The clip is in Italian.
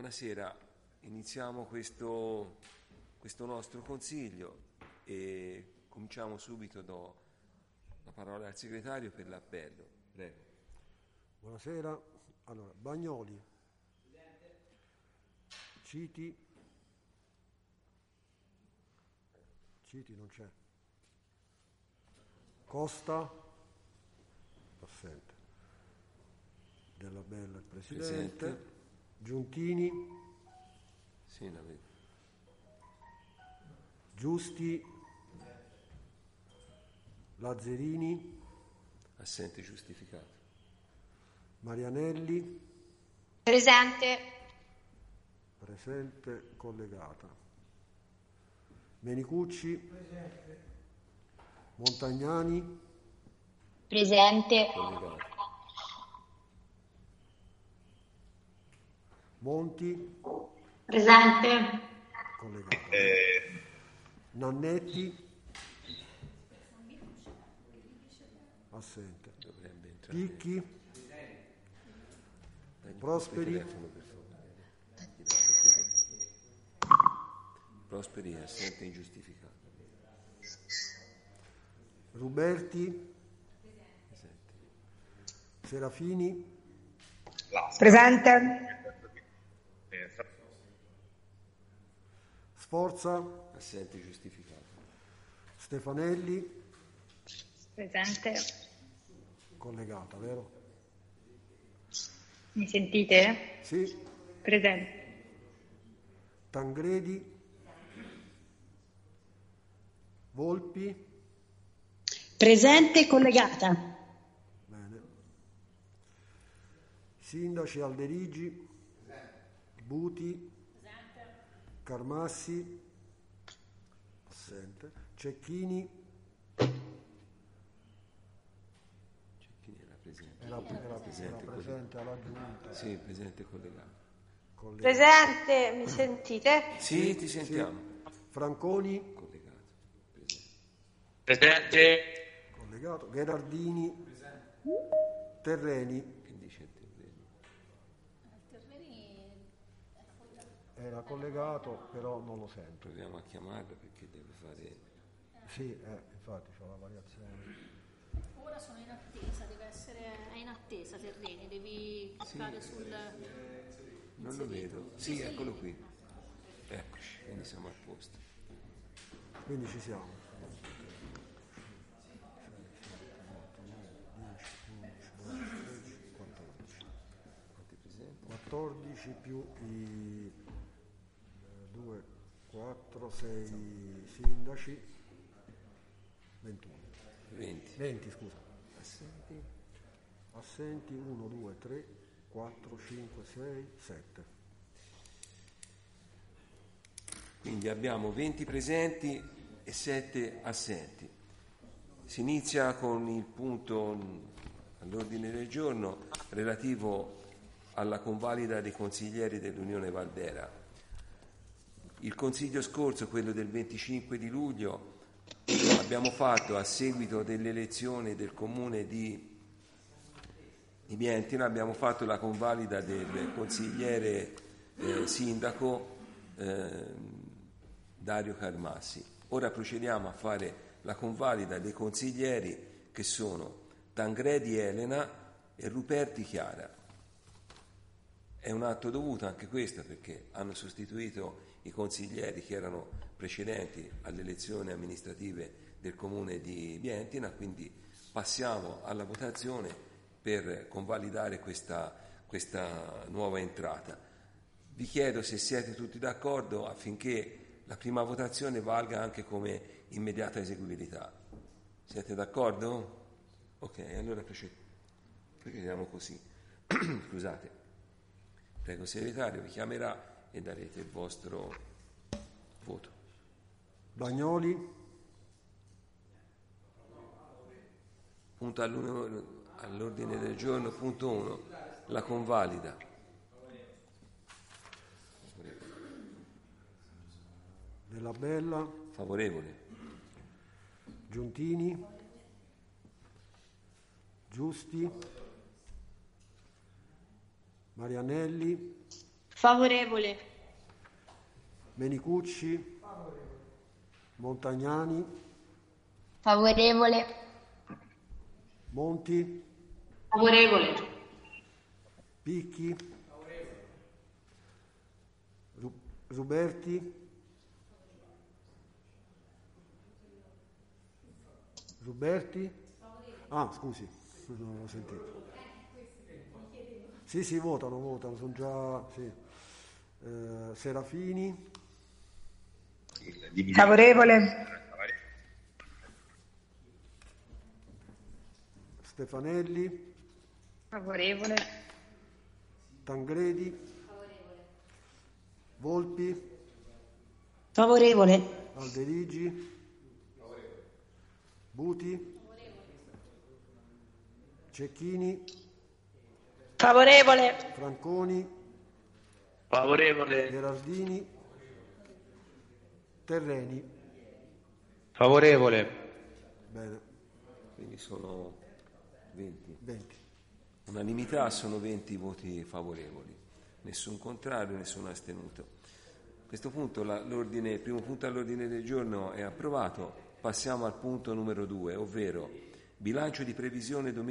Buonasera, iniziamo questo nostro consiglio e cominciamo subito. Do la parola al segretario per l'appello. Prego. Buonasera. Allora, Bagnoli. Presente. Citi non c'è. Costa. Assente. Della Bella il Presidente. Presente. Giuntini. Sì, la vedo. Giusti. Lazzerini. Assente giustificato. Marianelli. Presente. Presente, collegata. Menicucci. Presente. Montagnani. Presente. Collegato. Monti. Presente. Collegato. Nannetti. Assente. Dovrebbe entrare. Picchi. Prosperi. Prosperi. Prosperi assente ingiustificato. Ruberti. Presente. Serafini. Presente. Sforza. Assente giustificato. Stefanelli. Presente. Collegata, vero? Mi sentite? Sì. Presente. Tangredi. Volpi. Presente, collegata. Bene. Sindaci Alderigi. Buti. Carmassi. Assente. Cecchini. Cecchini era presente. Era presente alla giunta. Sì, presente collegato. Presente, mi sentite? Sì, ti sentiamo. Sì. Franconi. Collegato. Presente. Collegato. Gherardini. Presente. Terreni. Che dice il Terreni? Era collegato, però non lo sento. Proviamo a chiamarlo perché deve fare. Sì, infatti c'ho la variazione. Ora sono in attesa, è in attesa Terreni, devi cliccare sul... Non lo vedo. Sì, eccolo qui. Eccoci, quindi siamo al posto. Quindi ci siamo. 14 più i 2, 4, 6 sindaci, 21. 20, scusa. Assenti 1, 2, 3, 4, 5, 6, 7. Quindi abbiamo 20 presenti e 7 assenti. Si inizia con il punto all'ordine del giorno relativo alla convalida dei consiglieri dell'Unione Valdera. Il consiglio scorso, quello del 25 di luglio, abbiamo fatto a seguito dell'elezione del comune di Bientina, abbiamo fatto la convalida del consigliere sindaco Dario Carmassi. Ora procediamo a fare la convalida dei consiglieri che sono Tangredi Elena e Ruperti Chiara. È un atto dovuto anche questo perché hanno sostituito i consiglieri che erano precedenti alle elezioni amministrative del comune di Bientina, quindi passiamo alla votazione per convalidare questa nuova entrata. Vi chiedo se siete tutti d'accordo affinché la prima votazione valga anche come immediata eseguibilità. Siete d'accordo? Ok, allora procediamo così. Scusate. Prego, segretario, vi chiamerà e darete il vostro voto. Bagnoli. Punto all'ordine del giorno, punto 1, la convalida. Della Bella. Favorevole. Giuntini. Giusti. Marianelli. Favorevole. Menicucci, Montagnani, Favorevole. Monti, Favorevole. Picchi, Ruberti, ah scusi, non l'ho sentito. Sì, votano, sono già, sì. Serafini, Favorevole. Stefanelli, Favorevole. Tangredi, Volpi, Favorevole. Alderigi, Buti, Cecchini, Favorevole. Franconi, Favorevole. Gherardini, Terreni. Favorevole. Bene, Quindi sono 20. 20. Unanimità, sono 20 voti favorevoli, nessun contrario, nessun astenuto. A questo punto il primo punto all'ordine del giorno è approvato. Passiamo al punto numero 2, ovvero bilancio di previsione